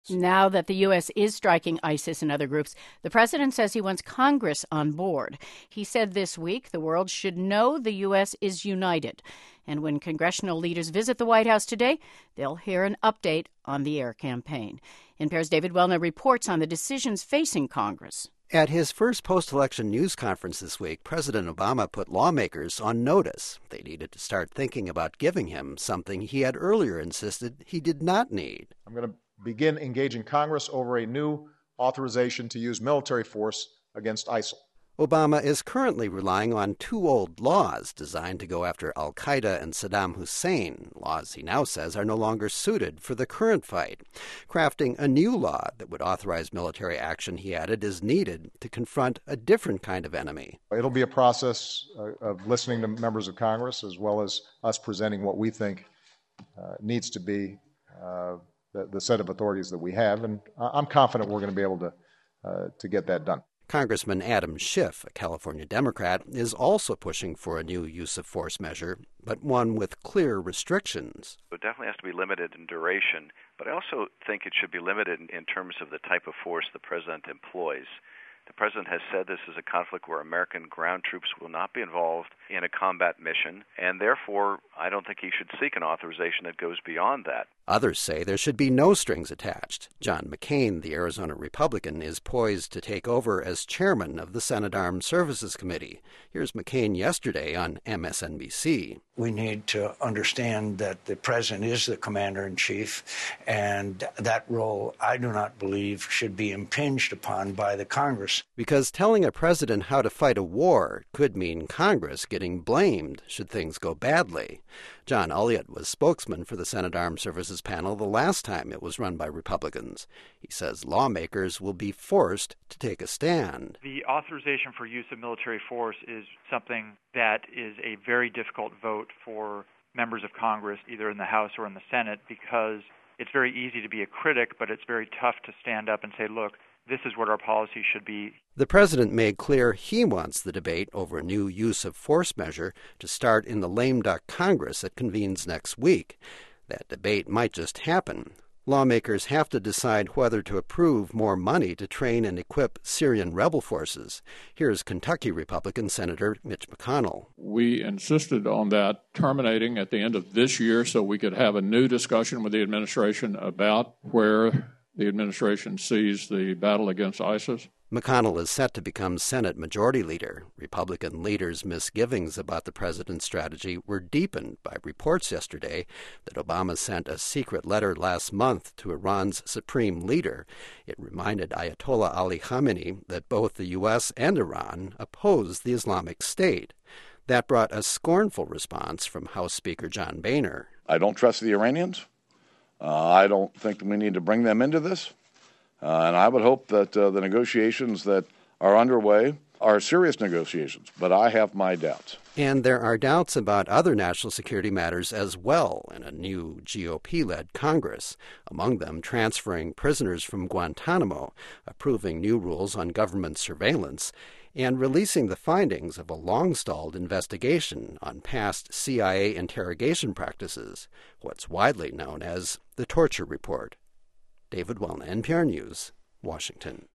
Now that the U.S. is striking ISIS and other groups, the president says he wants Congress on board. He said this week the world should know the U.S. is united. And when congressional leaders visit the White House today, they'll hear an update on the air campaign. NPR's David Wellner reports on the decisions facing Congress. At his first post-election news conference this week, President Obama put lawmakers on notice. They needed to start thinking about giving him something he had earlier insisted he did not need. I'm going to begin engaging Congress over a new authorization to use military force against ISIL. Obama is currently relying on two old laws designed to go after al-Qaeda and Saddam Hussein, laws he now says are no longer suited for the current fight. Crafting a new law that would authorize military action, he added, is needed to confront a different kind of enemy. It'll be a process of listening to members of Congress as well as us presenting what we think needs to be the set of authorities that we have, and I'm confident we're going to be able to get that done. Congressman Adam Schiff, a California Democrat, is also pushing for a new use of force measure, but one with clear restrictions. It definitely has to be limited in duration, but I also think it should be limited in terms of the type of force the president employs. The president has said this is a conflict where American ground troops will not be involved in a combat mission, and therefore I don't think he should seek an authorization that goes beyond that. Others say there should be no strings attached. John McCain, the Arizona Republican, is poised to take over as chairman of the Senate Armed Services Committee. Here's McCain yesterday on MSNBC. We need to understand that the president is the commander-in-chief, and that role, I do not believe, should be impinged upon by the Congress. Because telling a president how to fight a war could mean Congress getting blamed should things go badly. John Elliott was spokesman for the Senate Armed Services panel the last time it was run by Republicans. He says lawmakers will be forced to take a stand. The authorization for use of military force is something that is a very difficult vote for members of Congress, either in the House or in the Senate, because it's very easy to be a critic, but it's very tough to stand up and say, look, this is what our policy should be. The president made clear he wants the debate over a new use of force measure to start in the lame duck Congress that convenes next week. That debate might just happen. Lawmakers have to decide whether to approve more money to train and equip Syrian rebel forces. Here's Kentucky Republican Senator Mitch McConnell. We insisted on that terminating at the end of this year so we could have a new discussion with the administration about where the administration sees the battle against ISIS. McConnell is set to become Senate Majority Leader. Republican leaders' misgivings about the president's strategy were deepened by reports yesterday that Obama sent a secret letter last month to Iran's supreme leader. It reminded Ayatollah Ali Khamenei that both the U.S. and Iran oppose the Islamic State. That brought a scornful response from House Speaker John Boehner. I don't trust the Iranians. I don't think that we need to bring them into this. And I would hope that the negotiations that are underway are serious negotiations, but I have my doubts. And there are doubts about other national security matters as well in a new GOP-led Congress, among them transferring prisoners from Guantanamo, approving new rules on government surveillance, and releasing the findings of a long-stalled investigation on past CIA interrogation practices, what's widely known as the Torture Report. David Wellner, NPR News, Washington.